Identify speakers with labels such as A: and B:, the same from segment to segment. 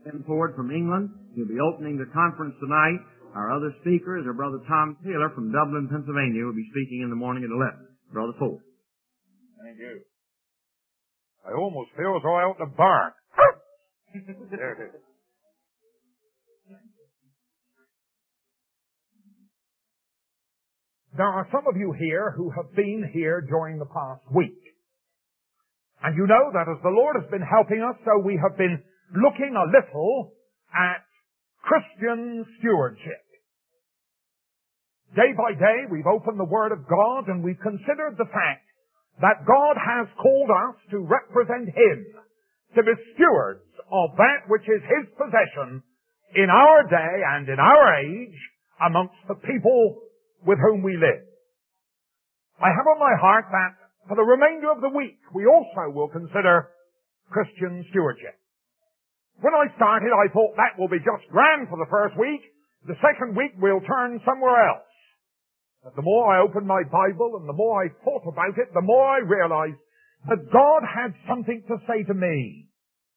A: Ken Ford from England. He'll be opening the conference tonight. Our other speaker is our brother Tom Taylor from Dublin, Pennsylvania, who will be speaking in the morning at 11. Brother Ford.
B: Thank you. I almost feel as though I ought to burn. There it is. There are some of you here who have been here during the past week. And you know that as the Lord has been helping us, so we have been looking a little at Christian stewardship. Day by day, we've opened the Word of God and we've considered the fact that God has called us to represent Him, to be stewards of that which is His possession in our day and in our age amongst the people with whom we live. I have on my heart that for the remainder of the week, we also will consider Christian stewardship. When I started, I thought that will be just grand for the first week. The second week, we'll turn somewhere else. But the more I opened my Bible and the more I thought about it, the more I realized that God had something to say to me.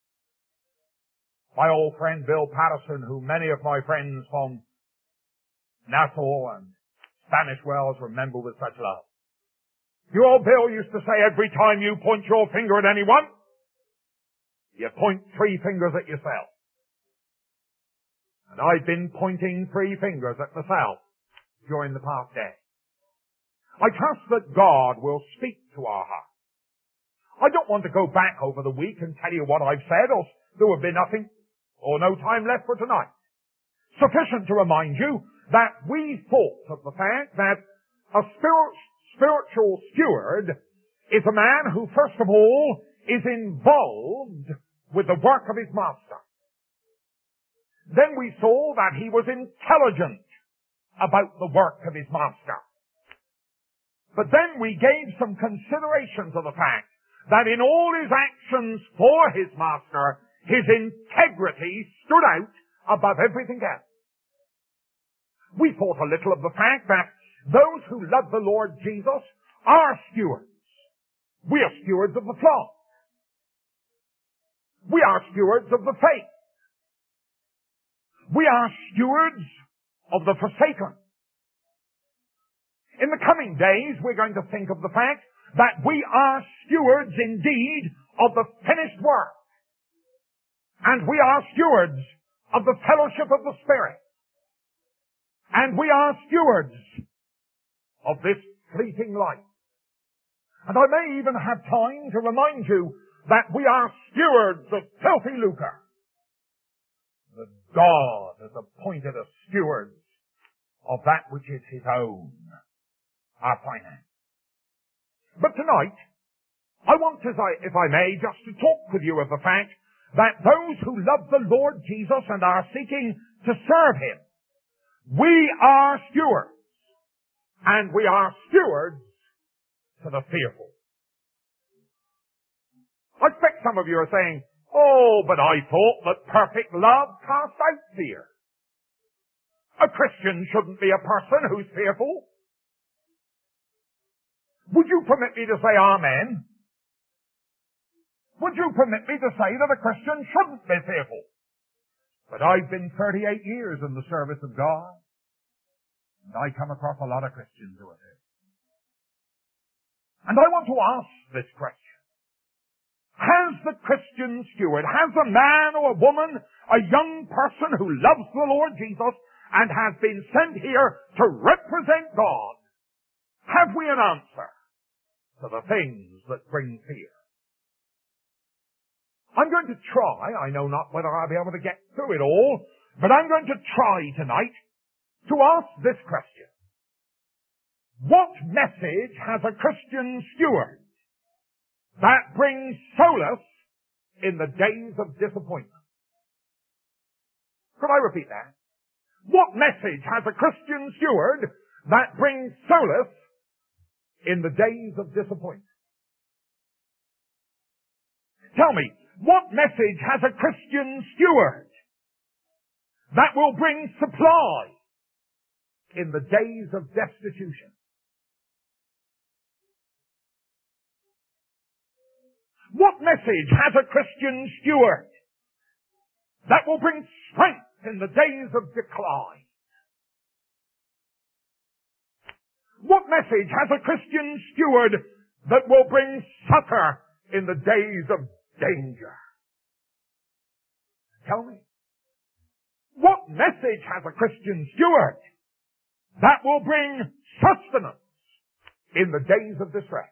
B: My old friend Bill Patterson, who many of my friends from Nassau and Spanish Wells remember with such love. Your old Bill used to say every time you point your finger at anyone, you point 3 fingers at yourself. And I've been pointing 3 fingers at myself during the past day. I trust that God will speak to our hearts. I don't want to go back over the week and tell you what I've said, or there will be nothing or no time left for tonight. Sufficient to remind you that we thought of the fact that a spiritual steward is a man who, first of all, is involved with the work of his master. Then we saw that he was intelligent about the work of his master. But then we gave some consideration to the fact that in all his actions for his master, his integrity stood out above everything else. We thought a little of the fact that those who love the Lord Jesus are stewards. We are stewards of the flock. We are stewards of the faith. We are stewards of the forsaken. In the coming days, we're going to think of the fact that we are stewards indeed of the finished work. And we are stewards of the fellowship of the Spirit. And we are stewards of this fleeting life. And I may even have time to remind you that we are stewards of filthy lucre. That God has appointed us stewards of that which is His own, our finance. But tonight, I want, if I may, just to talk with you of the fact that those who love the Lord Jesus and are seeking to serve Him, we are stewards. And we are stewards to the fearful. I expect some of you are saying, oh, but I thought that perfect love cast out fear. A Christian shouldn't be a person who's fearful. Would you permit me to say amen? Would you permit me to say that a Christian shouldn't be fearful? But I've been 38 years in the service of God, and I come across a lot of Christians who are fearful. And I want to ask this question. Has the Christian steward, has a man or a woman, a young person who loves the Lord Jesus and has been sent here to represent God, have we an answer to the things that bring fear? I'm going to try, I know not whether I'll be able to get through it all, but I'm going to try tonight to ask this question. What message has a Christian steward that brings solace in the days of disappointment? Could I repeat that? What message has a Christian steward that brings solace in the days of disappointment? Tell me, what message has a Christian steward that will bring supply in the days of destitution? What message has a Christian steward that will bring strength in the days of decline? What message has a Christian steward that will bring succor in the days of danger? Tell me. What message has a Christian steward that will bring sustenance in the days of distress?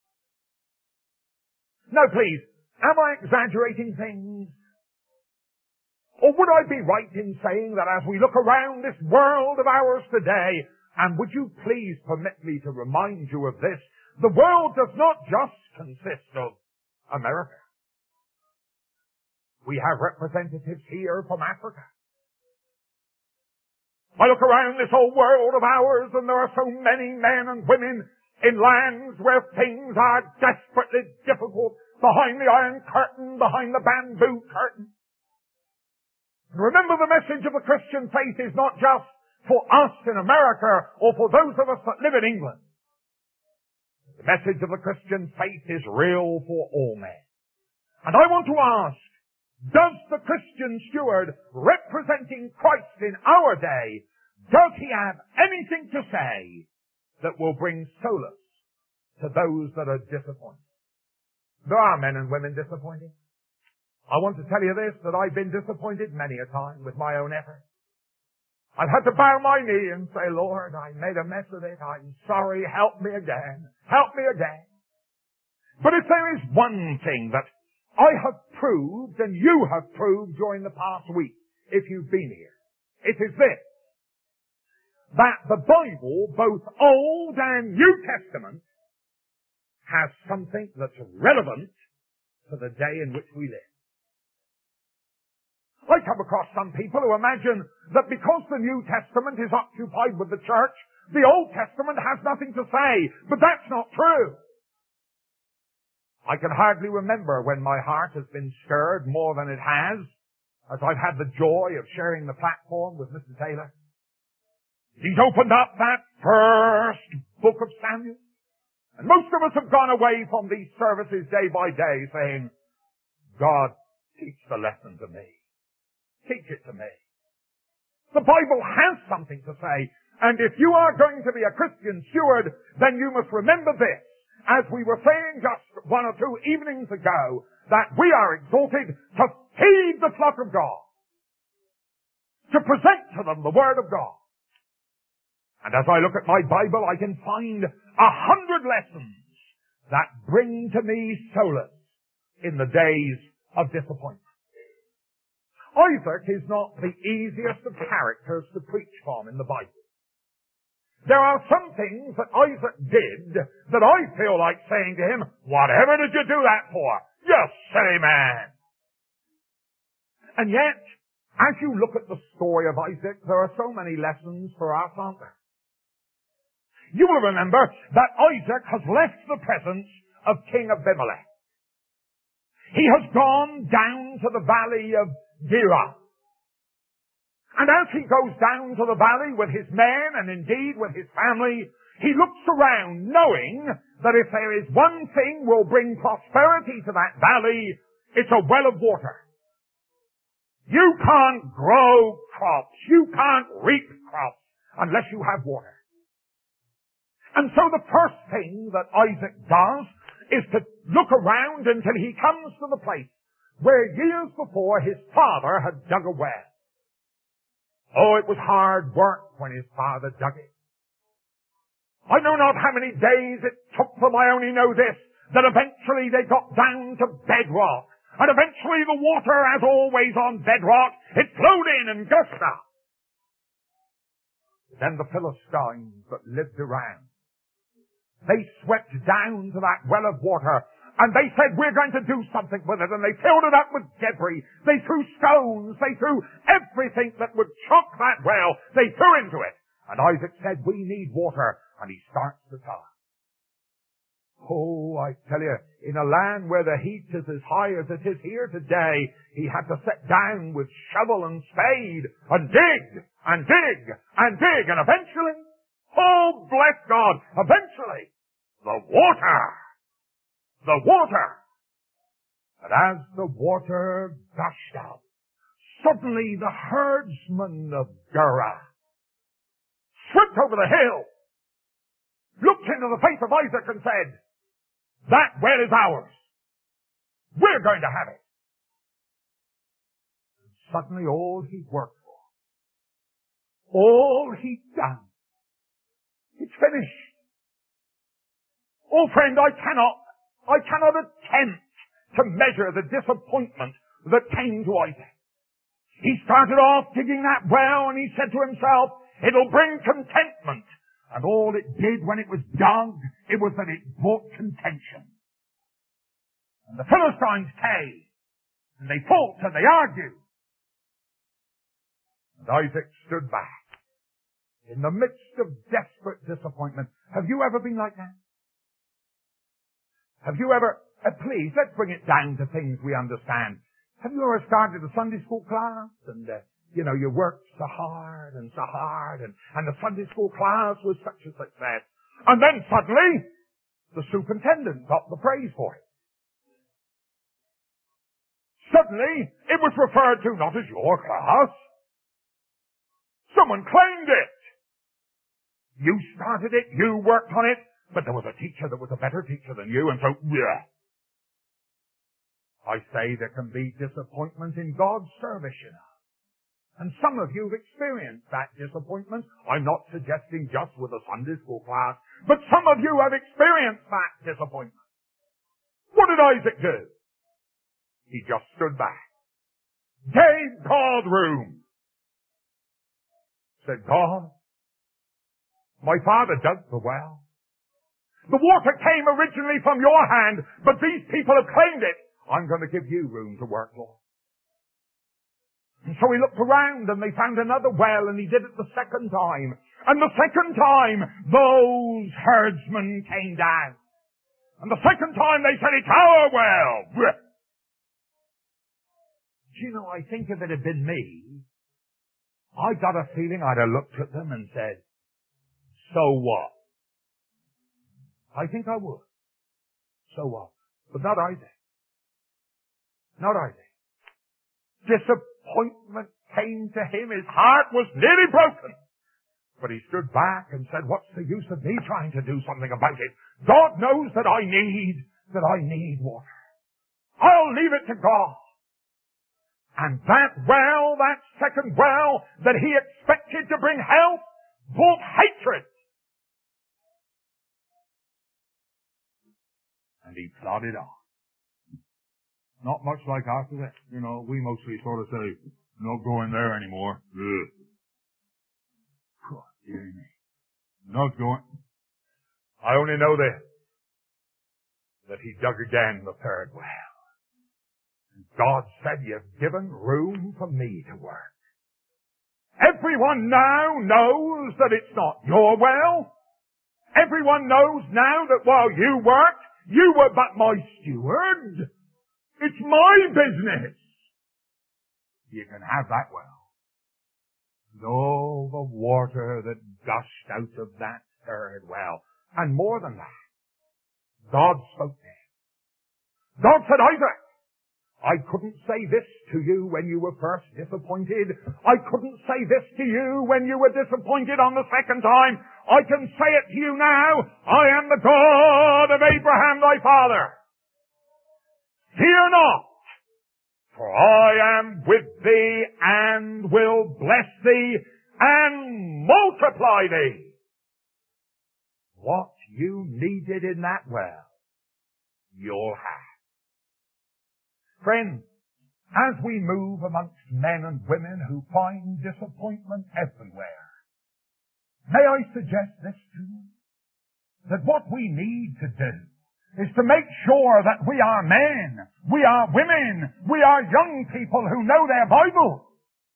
B: Now please, am I exaggerating things? Or would I be right in saying that as we look around this world of ours today, and would you please permit me to remind you of this, the world does not just consist of America. We have representatives here from Africa. I look around this whole world of ours and there are so many men and women in lands where things are desperately difficult, behind the Iron Curtain, behind the bamboo curtain. Remember, the message of the Christian faith is not just for us in America or for those of us that live in England. The message of the Christian faith is real for all men. And I want to ask, does the Christian steward representing Christ in our day, does he have anything to say that will bring solace to those that are disappointed? There are men and women disappointed. I want to tell you this, that I've been disappointed many a time with my own effort. I've had to bow my knee and say, Lord, I made a mess of it. I'm sorry. Help me again. Help me again. But if there is one thing that I have proved and you have proved during the past week, if you've been here, it is this, that the Bible, both Old and New Testament, has something that's relevant to the day in which we live. I come across some people who imagine that because the New Testament is occupied with the church, the Old Testament has nothing to say. But that's not true. I can hardly remember when my heart has been stirred more than it has, as I've had the joy of sharing the platform with Mr. Taylor. He's opened up that first book of Samuel. And most of us have gone away from these services day by day saying, God, teach the lesson to me. Teach it to me. The Bible has something to say, and if you are going to be a Christian steward, then you must remember this, as we were saying just 1 or 2 evenings ago, that we are exhorted to feed the flock of God, to present to them the Word of God. And as I look at my Bible, I can find 100 lessons that bring to me solace in the days of disappointment. Isaac is not the easiest of characters to preach from in the Bible. There are some things that Isaac did that I feel like saying to him, whatever did you do that for? You silly man! And yet, as you look at the story of Isaac, there are so many lessons for us, aren't there? You will remember that Isaac has left the presence of King Abimelech. He has gone down to the valley of Gerar. And as he goes down to the valley with his men and indeed with his family, he looks around knowing that if there is one thing will bring prosperity to that valley, it's a well of water. You can't grow crops, you can't reap crops unless you have water. And so the first thing that Isaac does is to look around until he comes to the place where years before his father had dug a well. Oh, it was hard work when his father dug it. I know not how many days it took them, I only know this, that eventually they got down to bedrock. And eventually the water, as always on bedrock, it flowed in and gushed up. Then the Philistines that lived around, they swept down to that well of water, and they said, we're going to do something with it. And they filled it up with debris. They threw stones. They threw everything that would choke that well. They threw into it. And Isaac said, we need water. And he starts to tell us. Oh, I tell you, in a land where the heat is as high as it is here today, he had to sit down with shovel and spade and dig and dig and dig. And eventually, oh, bless God, eventually, the water. And as the water gushed out, Suddenly the herdsman of Gerar swept over the hill, looked into the face of Isaac and said, "That well is ours. We're going to have it." And suddenly all he'd worked for, all he'd done, it's finished. Oh friend, I cannot attempt to measure the disappointment that came to Isaac. He started off digging that well and he said to himself, "It'll bring contentment." And all it did when it was dug, it was that it brought contention. And the Philistines came, and they fought and they argued. And Isaac stood back in the midst of desperate disappointment. Have you ever been like that? Have you ever, please, let's bring it down to things we understand. Have you ever started a Sunday school class and, you worked so hard, and the Sunday school class was such a success. And then suddenly, the superintendent got the praise for it. Suddenly, it was referred to not as your class. Someone claimed it. You started it, you worked on it, but there was a teacher that was a better teacher than you, and so, yeah. I say there can be disappointment in God's service, you know. And some of you have experienced that disappointment. I'm not suggesting just with a Sunday school class, but some of you have experienced that disappointment. What did Isaac do? He just stood back, gave God room, said, "God, my father dug the well. The water came originally from your hand, but these people have claimed it. I'm going to give you room to work, Lord." And so he looked around and they found another well and he did it the second time. And the second time, those herdsmen came down. And the second time they said, "It's our well." Do you know, I think if it had been me, I got a feeling I'd have looked at them and said, "So what?" I think I would. So what? But not Isaac. Not Isaac. Disappointment came to him. His heart was nearly broken. But he stood back and said, "What's the use of me trying to do something about it? God knows that I need water. I'll leave it to God." And that well, that second well that he expected to bring health, brought hatred. And he plodded on. Not much like after that. We mostly sort of say, "Not going there anymore." Ugh. God, dear me. Not going. I only know this, that he dug again the third well. And God said, "You've given room for me to work. Everyone now knows that it's not your well. Everyone knows now that while you worked, you were but my steward. It's my business. You can have that well." And all the water that gushed out of that third well. And more than that, God spoke to him. God said, "Isaac, I couldn't say this to you when you were first disappointed. I couldn't say this to you when you were disappointed on the second time. I can say it to you now. I am the God of Abraham thy father. Fear not, for I am with thee and will bless thee and multiply thee." What you needed in that well, you'll have. Friends, as we move amongst men and women who find disappointment everywhere, may I suggest this to you? That what we need to do is to make sure that we are men, we are women, we are young people who know their Bible.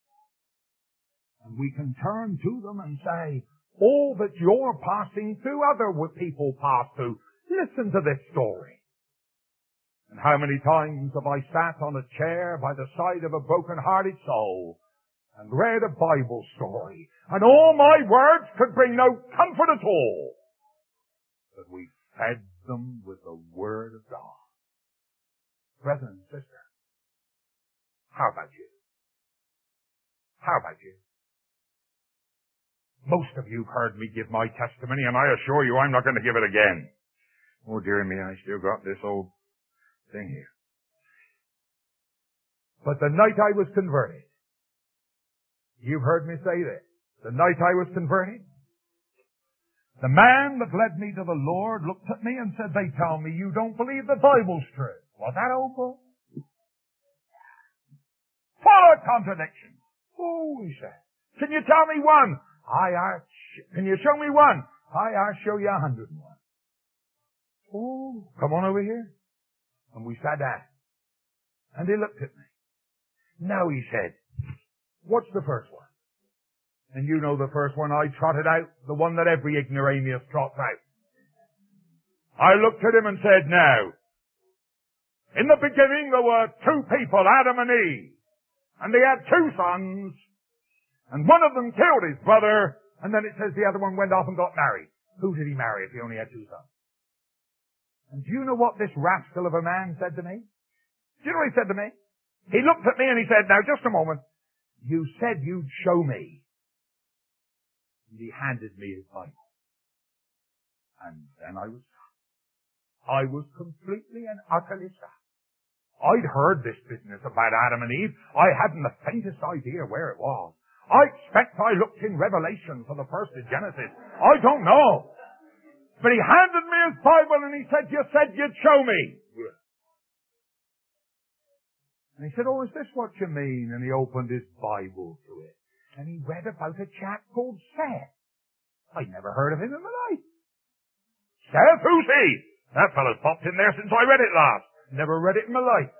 B: And we can turn to them and say, "All that you're passing through, other people pass through. Listen to this story." And how many times have I sat on a chair by the side of a broken-hearted soul and read a Bible story, and all my words could bring no comfort at all. But we fed them with the Word of God. Brethren and sisters, how about you? How about you? Most of you've heard me give my testimony, and I assure you I'm not going to give it again. Oh, dear me, I still got this old thing here. But the night I was converted, you've heard me say this, the night I was converted, the man that led me to the Lord looked at me and said, they tell me you don't believe the Bible's true. Was that awful? Full of contradictions. Oh, he said. Can you tell me one? Can you show me one? I'll show you 101. Oh, come on over here. And we sat down. And he looked at me. Now, he said, what's the first one? And you know the first one I trotted out, the one that every ignoramus trots out. I looked at him and said, now, in the beginning there were two people, Adam and Eve, and they had two sons, and one of them killed his brother, and then it says the other one went off and got married. Who did he marry if he only had two sons? And do you know what this rascal of a man said to me? Do you know what he said to me? He looked at me and he said, now just a moment, you said you'd show me. And he handed me his Bible. And then I was completely and utterly shocked. I'd heard this business about Adam and Eve. I hadn't the faintest idea where it was. I expect I looked in Revelation for the first of Genesis. I don't know. But he handed me his Bible and he said, you said you'd show me. And he said, oh, is this what you mean? And he opened his Bible to it. And he read about a chap called Seth. I'd never heard of him in my life. Seth? Who's he? That fellow's popped in there since I read it last. Never read it in my life.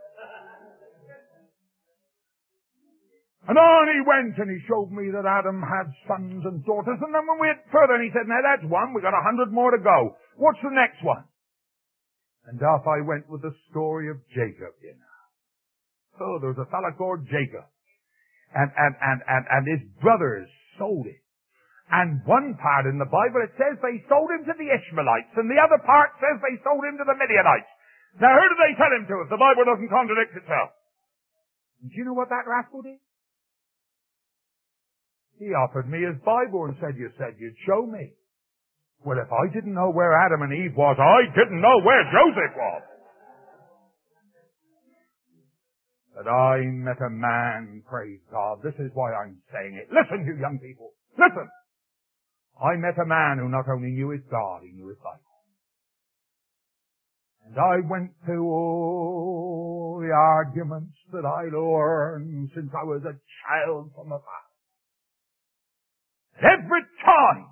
B: And on he went and he showed me that Adam had sons and daughters. And then when we went further and he said, now that's one, we got 100 more to go. What's the next one? And off I went with the story of Jacob, you know. So there was a fellow called Jacob. And his brothers sold him. And one part in the Bible, it says they sold him to the Ishmaelites, and the other part says they sold him to the Midianites. Now who do they sell him to if the Bible doesn't contradict itself? And do you know what that rascal did? He offered me his Bible and said you'd show me. Well, if I didn't know where Adam and Eve was, I didn't know where Joseph was. But I met a man, praise God. This is why I'm saying it. Listen, you young people. Listen. I met a man who not only knew his God, he knew his Bible. And I went through all the arguments that I learned since I was a child from the past. And every time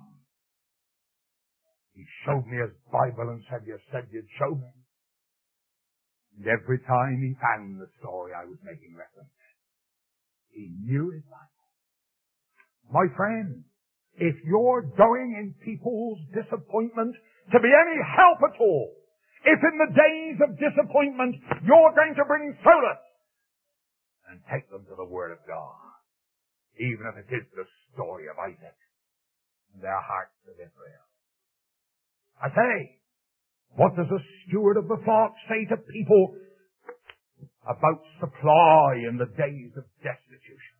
B: he showed me his Bible and said you'd show me. And every time he found the story I was making reference to, he knew his Bible. My friend, if you're going in people's disappointment to be any help at all, if in the days of disappointment you're going to bring solace, and take them to the Word of God, even if it is the story of Isaac and their hearts of Israel. I say, what does a steward of the flock say to people about supply in the days of destitution?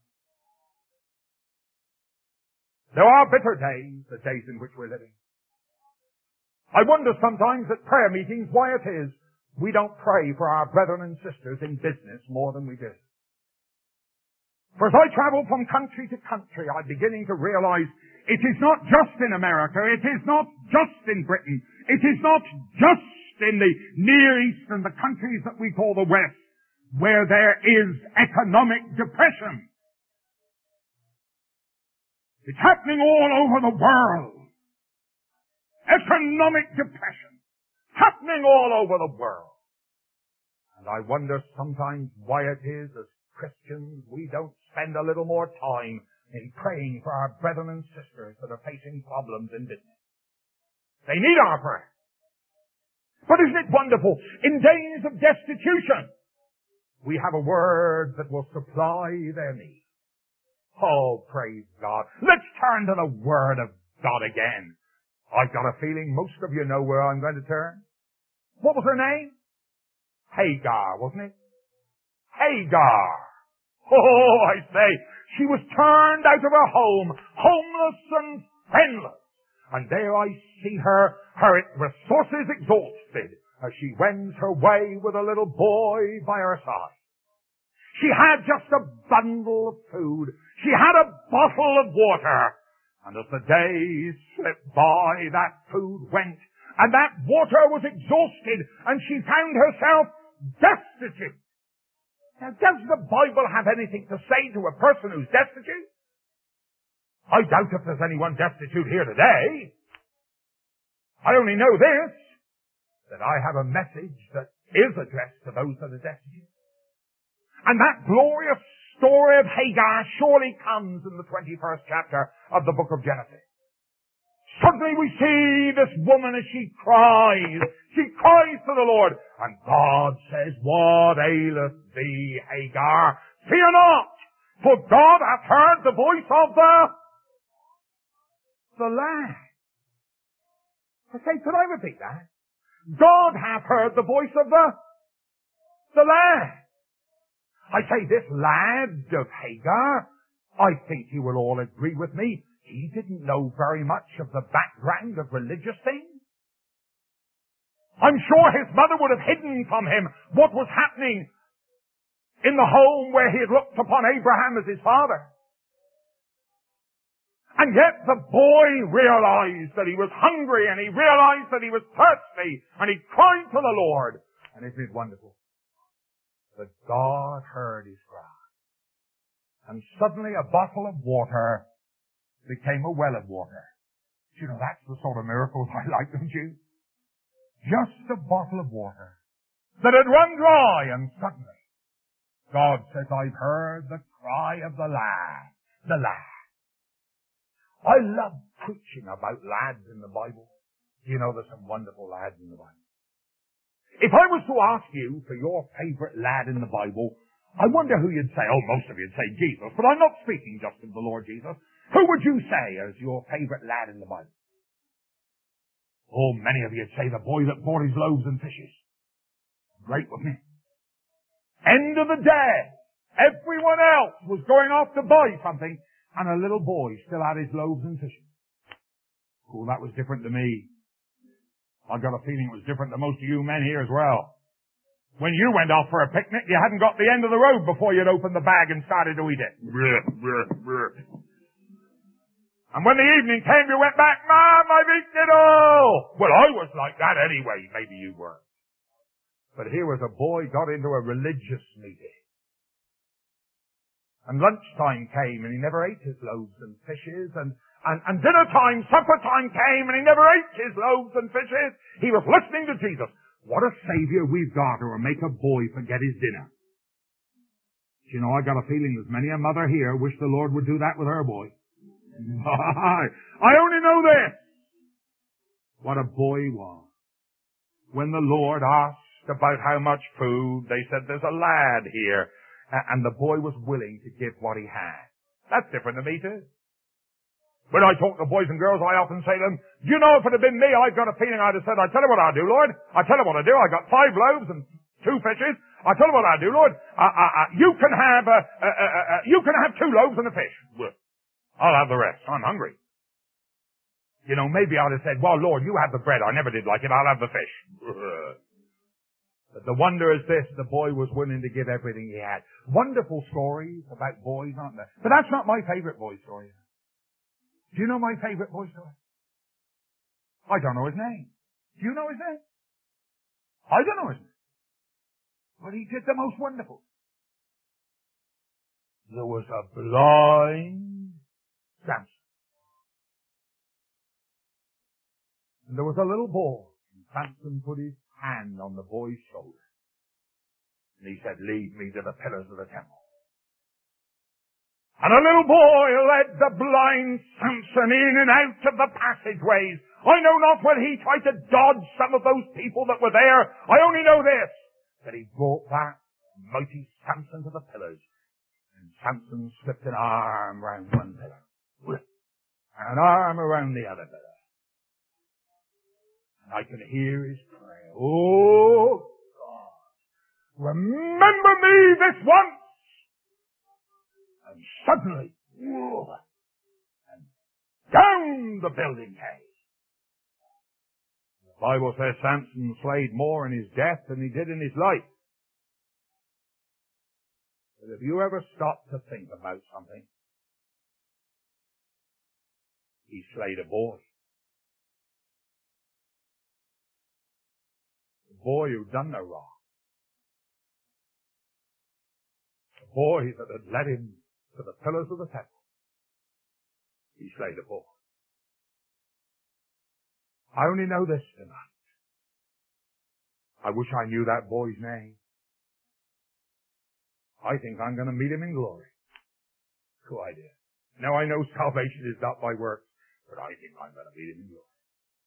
B: There are bitter days, the days in which we're living. I wonder sometimes at prayer meetings why it is we don't pray for our brethren and sisters in business more than we do. For as I travel from country to country, I'm beginning to realize it is not just in America, it is not just in Britain, it is not just in the Near East and the countries that we call the West, where there is economic depression. It's happening all over the world. Economic depression. Happening all over the world. And I wonder sometimes why it is as Christians we don't spend a little more time in praying for our brethren and sisters that are facing problems in business. They need our prayer. But isn't it wonderful? In days of destitution, we have a word that will supply their need. Oh, praise God. Let's turn to the Word of God again. I've got a feeling most of you know where I'm going to turn. What was her name? Hagar, wasn't it? Hagar. Oh, I say, She was turned out of her home, homeless and friendless. And there I see her resources exhausted, as she wends her way with a little boy by her side. She had just a bundle of food. She had a bottle of water. And as the days slipped by, that food went, and that water was exhausted, and she found herself destitute. Now, does the Bible have anything to say to a person who's destitute? I doubt if there's anyone destitute here today. I only know this, that I have a message that is addressed to those that are destitute. And that glorious story of Hagar surely comes in the 21st chapter of the book of Genesis. Suddenly we see this woman as she cries. She cries to the Lord. And God says, "What aileth thee, Hagar? Fear not, for God hath heard the voice of the lad." I say, could I repeat that? God hath heard the voice of the lad. I say, this lad of Hagar, I think you will all agree with me, he didn't know very much of the background of religious things. I'm sure his mother would have hidden from him what was happening in the home where he had looked upon Abraham as his father. And yet the boy realized that he was hungry, and he realized that he was thirsty, and he cried to the Lord. And isn't it wonderful that God heard his cry? And suddenly a bottle of water became a well of water. You know, that's the sort of miracles I like, don't you? Just a bottle of water that had run dry, and suddenly God says, "I've heard the cry of the lad." The lad. I love preaching about lads in the Bible. You know, there's some wonderful lads in the Bible. If I was to ask you for your favorite lad in the Bible, I wonder who you'd say. Oh, most of you'd say Jesus, but I'm not speaking just of the Lord Jesus. Who would you say is your favorite lad in the Bible? Oh, many of you'd say the boy that bought his loaves and fishes. Great, wasn't it? End of the day, everyone else was going off to buy something, and a little boy still had his loaves and fishes. Oh, that was different to me. I got a feeling it was different to most of you men here as well. When you went off for a picnic, you hadn't got the end of the road before you'd opened the bag and started to eat it. And when the evening came, you went back, "Mom, I've eaten it all." Well, I was like that anyway. Maybe you weren't. But here was a boy got into a religious meeting. And lunchtime came, and he never ate his loaves and fishes. And dinner time, supper time came, and he never ate his loaves and fishes. He was listening to Jesus. What a Savior we've got who will make a boy forget his dinner. You know, I got a feeling there's many a mother here wish the Lord would do that with her boy. I only know this. What a boy he was. When the Lord asked about how much food, they said, "There's a lad here." And the boy was willing to give what he had. That's different to me too. When I talk to boys and girls, I often say to them, "Do you know, if it had been me, I've got a feeling I'd have said, I tell you what I'll do, Lord. I tell you what I'll do. I got 5 loaves and 2 fishes. I tell you what I'll do, Lord. You can have 2 loaves and a fish. Well, I'll have the rest. I'm hungry." You know, maybe I'd have said, "Well, Lord, you have the bread. I never did like it. I'll have the fish." But the wonder is this, the boy was willing to give everything he had. Wonderful stories about boys, aren't there? But that's not my favorite boy story. Do you know my favorite boy story? I don't know his name. Do you know his name? I don't know his name. But he did the most wonderful. There was a blind Samson. And there was a little boy. And Samson put his hand on the boy's shoulder. And he said, "Lead me to the pillars of the temple." And a little boy led the blind Samson in and out of the passageways. I know not whether he tried to dodge some of those people that were there. I only know this, that he brought that mighty Samson to the pillars. And Samson slipped an arm round one pillar, and an arm around the other pillar. And I can hear his prayer. "Oh, God, remember me this once." And suddenly, and down the building came. The Bible says Samson slayed more in his death than he did in his life. But if you ever stop to think about something, he slayed a boy. A boy who done no wrong. A boy that had led him to the pillars of the temple. He slayed a boy. I only know this tonight. I wish I knew that boy's name. I think I'm going to meet him in glory. Cool idea. Now I know salvation is not by works, but I think I'm going to meet him in glory.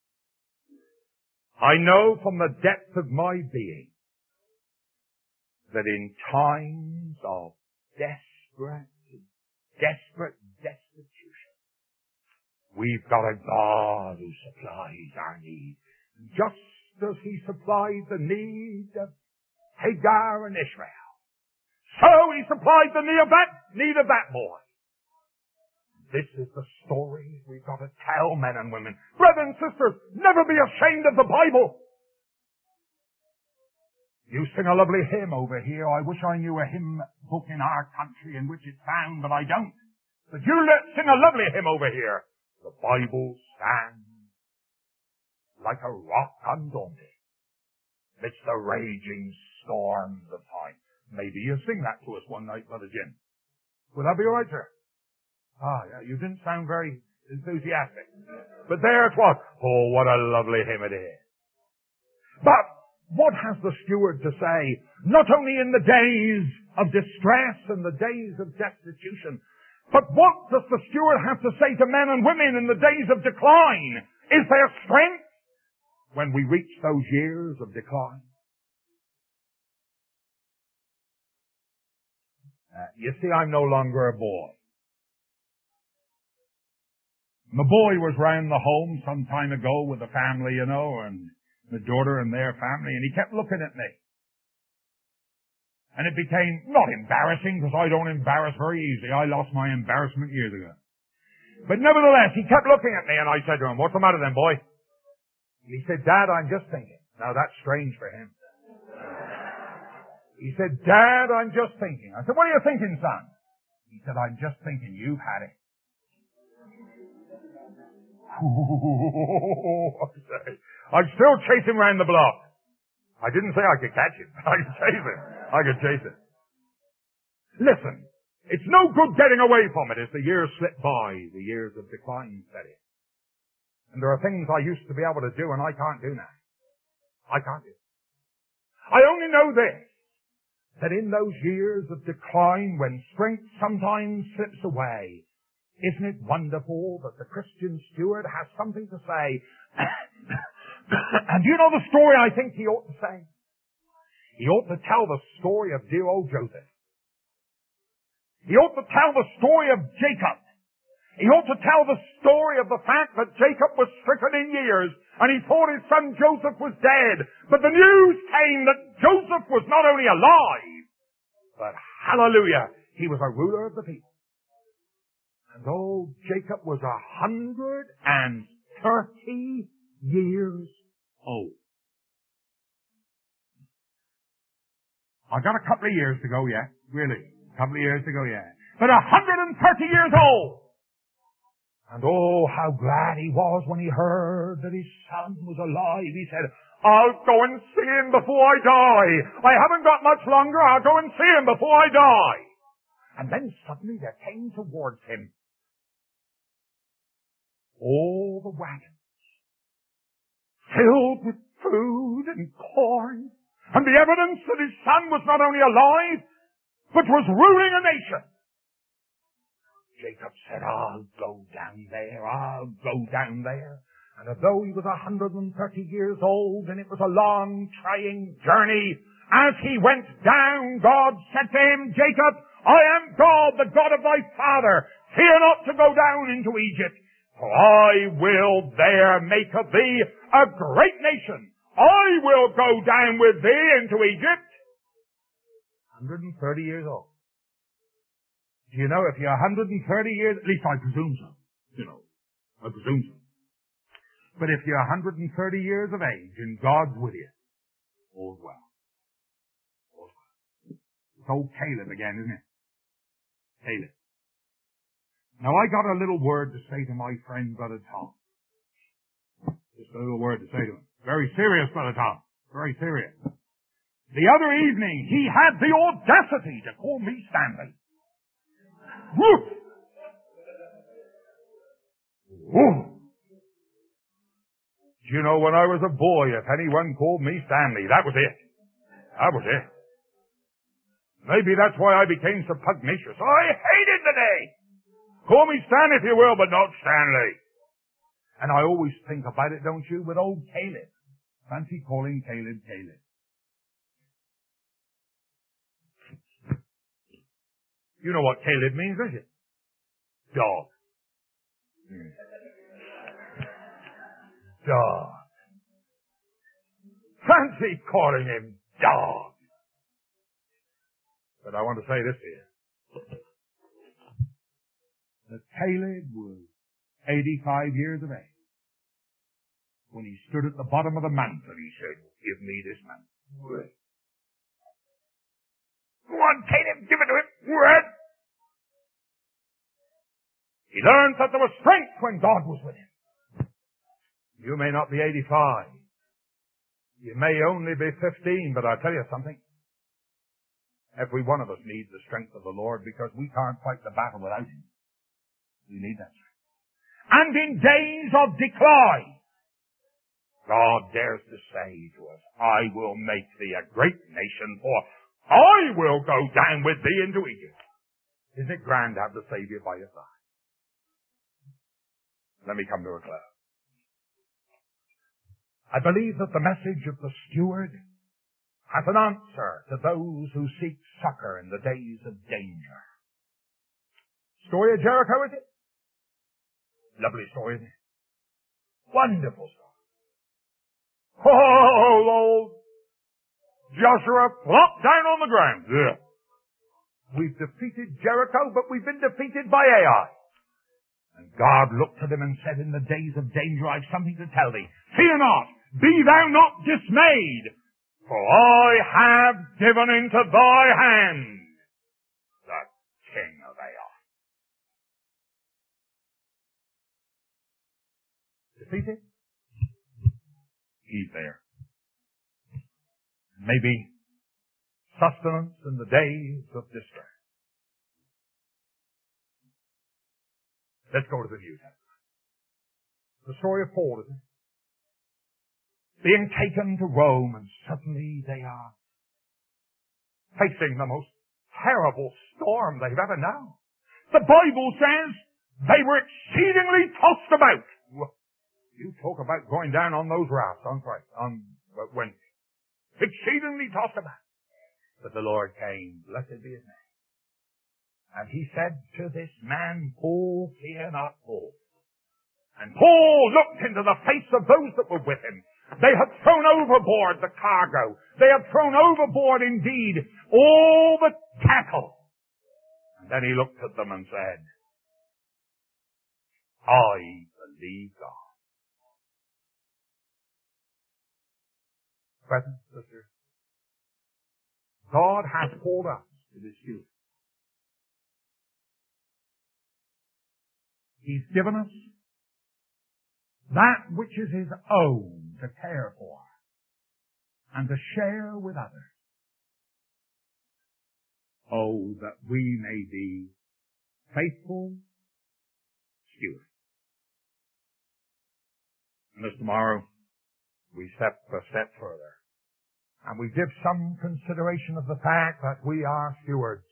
B: I know from the depth of my being that in times of desperate destitution, we've got a God who supplies our needs. Just as he supplied the need of Hagar and Ishmael, so he supplied the need of that boy. This is the story we've got to tell, men and women. Brothers and sisters, never be ashamed of the Bible. You sing a lovely hymn over here. I wish I knew a hymn book in our country in which it's found, but I don't. But you sing a lovely hymn over here. The Bible stands like a rock undaunted amidst the raging storms of time. Maybe you sing that to us one night, Brother Jim. Would that be all right, sir? Ah, yeah, you didn't sound very enthusiastic. But there it was. Oh, what a lovely hymn it is. But what has the steward to say, not only in the days of distress and the days of destitution, but what does the steward have to say to men and women in the days of decline? Is there strength when we reach those years of decline? You see, I'm no longer a boy. My boy was round the home some time ago with the family, you know, and the daughter and their family, and he kept looking at me. And it became not embarrassing, because I don't embarrass very easily. I lost my embarrassment years ago. But nevertheless, he kept looking at me, and I said to him, "What's the matter then, boy?" And he said, "Dad, I'm just thinking." Now that's strange for him. He said, "Dad, I'm just thinking." I said, "What are you thinking, son?" He said, "I'm just thinking you've had it." I'm still chasing round the block. I didn't say I could catch him. I could chase him. I could chase him. Listen, it's no good getting away from it as the years slip by, the years of decline set in. And there are things I used to be able to do and I can't do now. I can't do it. I only know this, that in those years of decline when strength sometimes slips away, isn't it wonderful that the Christian steward has something to say? And do you know the story I think he ought to say? He ought to tell the story of dear old Joseph. He ought to tell the story of Jacob. He ought to tell the story of the fact that Jacob was stricken in years and he thought his son Joseph was dead. But the news came that Joseph was not only alive, but hallelujah, he was a ruler of the people. And old Jacob was 130 years old. I got a couple of years to go yet, really. A couple of years to go yet. But 130 years old. And oh, how glad he was when he heard that his son was alive. He said, "I'll go and see him before I die. I haven't got much longer. I'll go and see him before I die." And then suddenly there came towards him all the wagons filled with food and corn, and the evidence that his son was not only alive, but was ruling a nation. Jacob said, "I'll go down there, I'll go down there." And although he was 130 years old, and it was a long, trying journey, as he went down, God said to him, "Jacob, I am God, the God of thy father. Fear not to go down into Egypt, for I will there make of thee a great nation. I will go down with thee into Egypt." 130 years old. You know, if you're 130 years, at least I presume so. You know, I presume so. But if you're 130 years of age and God's with you, all's well. All's well. It's old Caleb again, isn't it? Caleb. Now I got a little word to say to my friend, Brother Tom. Just a little word to say to him. Very serious, Brother Tom. Very serious. The other evening, he had the audacity to call me Stanley. Woof! Woof! You know, when I was a boy, if anyone called me Stanley, that was it. That was it. Maybe that's why I became so pugnacious. I hated the day. Call me Stan if you will, but not Stanley. And I always think about it, don't you, with old Caleb. Fancy calling Caleb Caleb. You know what Caleb means, don't you? Dog. Dog. Fancy calling him dog. But I want to say this here. That Caleb was 85 years of age. When he stood at the bottom of the mountain, he said, give me this mountain. Go on, Caleb, give it to him. What? He learned that there was strength when God was with him. You may not be 85. You may only be 15, but I'll tell you something. Every one of us needs the strength of the Lord because we can't fight the battle without Him. We need that strength. And in days of decline, God dares to say to us, I will make thee a great nation, for I will go down with thee into Egypt. Isn't it grand to have the Savior by your side? Let me come to a close. I believe that the message of the steward has an answer to those who seek succor in the days of danger. Story of Jericho, is it? Lovely story, isn't it? Wonderful story. Oh, old Joshua flopped down on the ground. Yeah. We've defeated Jericho, but we've been defeated by Ai. And God looked at him and said, in the days of danger, I've something to tell thee. Fear not, be thou not dismayed, for I have given into thy hand the king of Ai. Defeated? He's there. Maybe sustenance in the days of distress. Let's go to the New Testament. The story of Paul, isn't it? Being taken to Rome, and suddenly they are facing the most terrible storm they've ever known. The Bible says they were exceedingly tossed about. You talk about going down on those rafts on Wednesday. Exceedingly tossed about. But the Lord came, blessed be His name. And He said to this man, Paul, fear not, Paul. And Paul looked into the face of those that were with him. They had thrown overboard the cargo. They had thrown overboard, indeed, all the tackle. And then he looked at them and said, I believe God. Brothers and sisters, God has called us to this youth. He's given us that which is His own to care for and to share with others. Oh, that we may be faithful stewards. And as tomorrow we step a step further and we give some consideration of the fact that we are stewards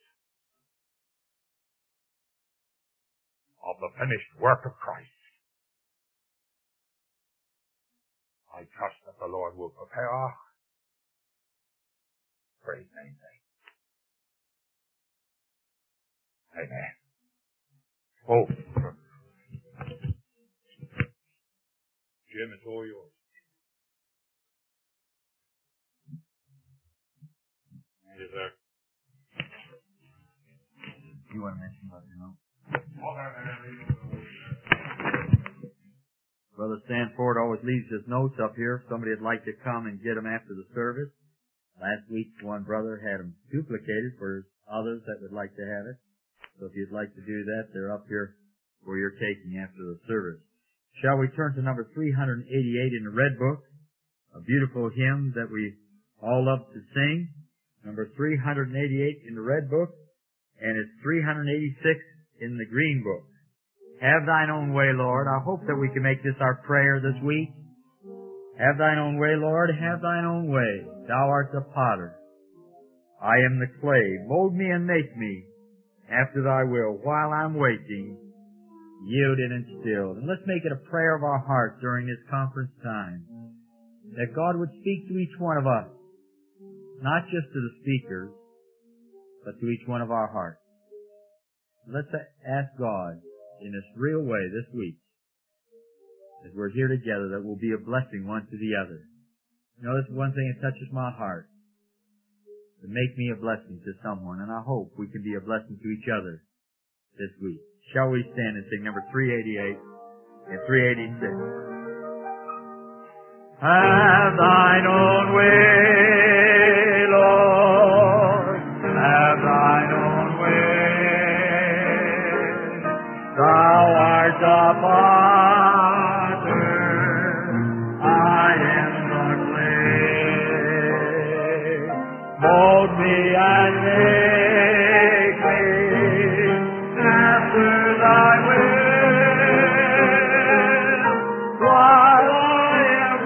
B: of the finished work of Christ. I trust that the Lord will prepare our hearts for His name's sake. Amen. Oh, Jim, it's all yours. Yes, sir. You want to mention?
A: Brother Stanford always leaves his notes up here if somebody would like to come and get them after the service. Last week, one brother had them duplicated for others that would like to have it. So if you'd like to do that, they're up here for your taking after the service. Shall we turn to number 388 in the Red Book? A beautiful hymn that we all love to sing. Number 388 in the Red Book, and it's 386 in the Green Book. Have thine own way, Lord. I hope that we can make this our prayer this week. Have thine own way, Lord. Have thine own way. Thou art the potter. I am the clay. Mold me and make me after thy will. While I'm waiting, yielded and stilled. And let's make it a prayer of our heart during this conference time, that God would speak to each one of us, not just to the speakers, but to each one of our hearts. Let's ask God in this real way this week, as we're here together, that we'll be a blessing one to the other. You know, this is one thing that touches my heart, to make me a blessing to someone, and I hope we can be a blessing to each other this week. Shall we stand and sing number 388 and 386? Have thine own way, Lord, have thine own way. Thou art the potter, I am the clay. Mold me and make me after thy will, while I am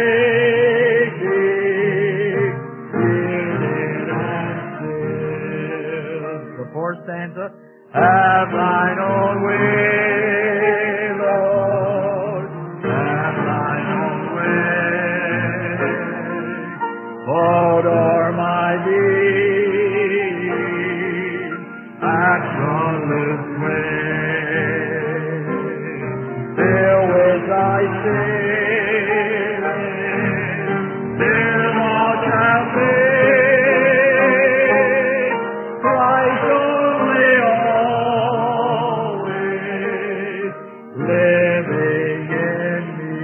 A: waiting, yielded and still. The fourth stanza. Have thine own way, Lord, have thine own way. Hold o'er my need, actionless way. Fill with thy spirit, till all shall be. Christ only living in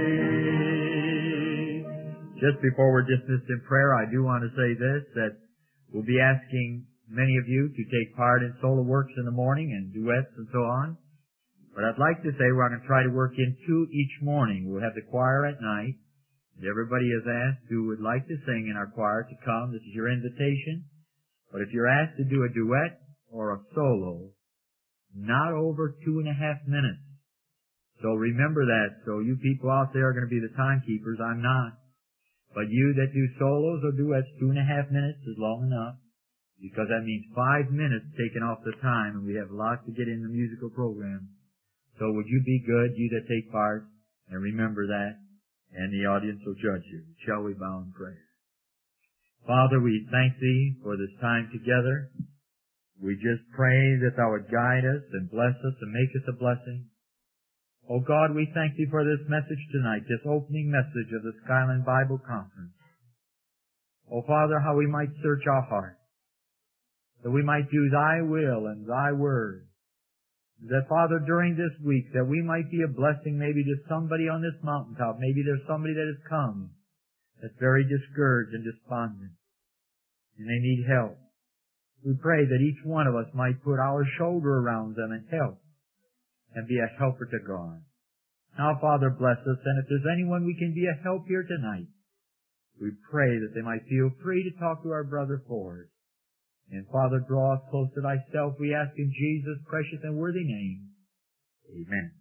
A: me. Just before we're dismissed in prayer, I do want to say this, that we'll be asking many of you to take part in solo works in the morning and duets and so on. But I'd like to say we're going to try to work in two each morning. We'll have the choir at night. And everybody is asked who would like to sing in our choir to come. This is your invitation. But if you're asked to do a duet or a solo, not over 2.5 minutes. So remember that. So you people out there are going to be the timekeepers. I'm not. But you that do solos or duets, 2.5 minutes is long enough, because that means 5 minutes taken off the time, and we have lots to get in the musical program. So would you be good, you that take part, and remember that, and the audience will judge you. Shall we bow in prayer? Father, we thank Thee for this time together. We just pray that Thou would guide us and bless us and make us a blessing. Oh God, we thank Thee for this message tonight, this opening message of the Skyland Bible Conference. Oh Father, how we might search our hearts, that we might do Thy will and Thy word. That Father, during this week, that we might be a blessing maybe to somebody on this mountaintop. Maybe there's somebody that has come that's very discouraged and despondent, and they need help. We pray that each one of us might put our shoulder around them and help, and be a helper to God. Now, Father, bless us, and if there's anyone we can be a help here tonight, we pray that they might feel free to talk to our brother Ford. And Father, draw us close to Thyself, we ask in Jesus' precious and worthy name. Amen.